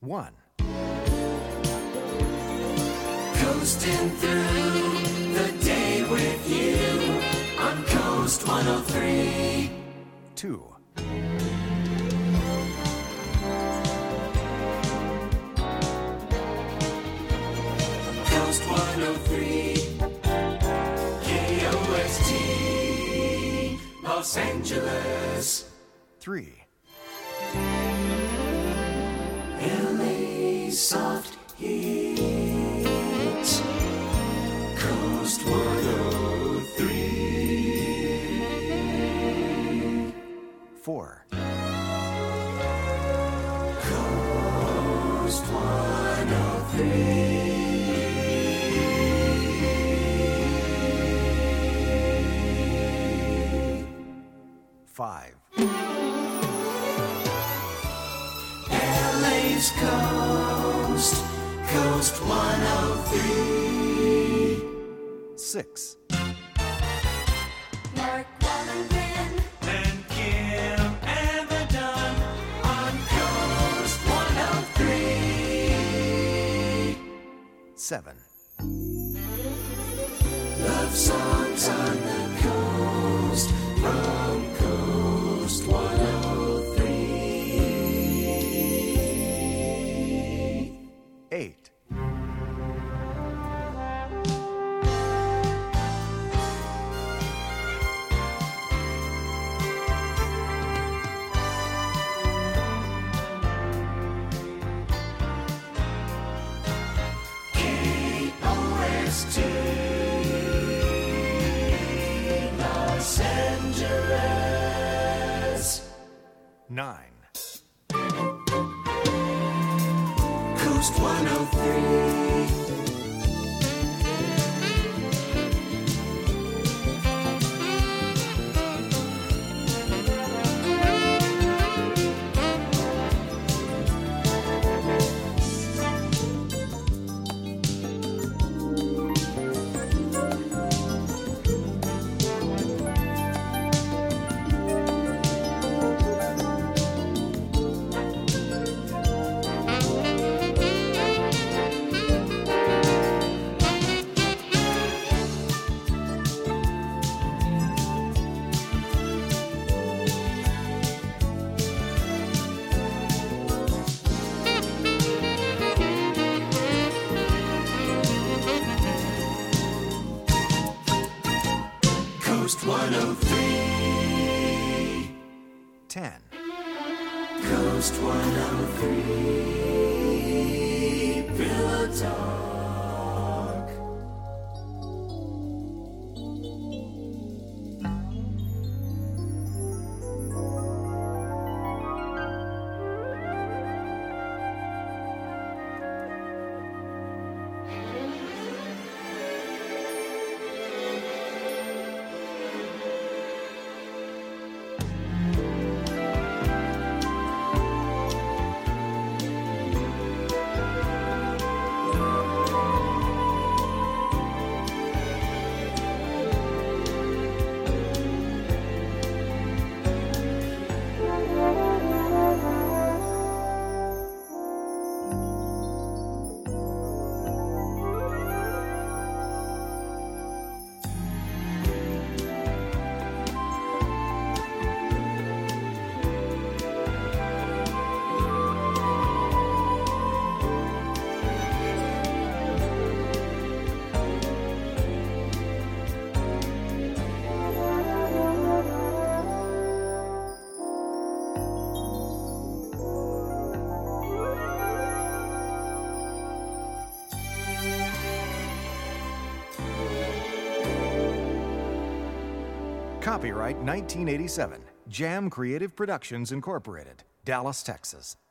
1. Coasting through the day with you on Coast 103. 2. Coast 103. KOST. Los Angeles. 3. LA Soft Hits. Coast 103. 4. Coast 103. 5. LA's Coast, Coast 103. 6. Mark Wallington and Kim and the Dunn on Coast 103. 7. Love songs on the coast from Coast 103. 8. KOST Los Angeles. 9. Coast 103. 103. 10. Coast 103. Pillow Talk. Copyright 1987. Jam Creative Productions, Incorporated, Dallas, Texas.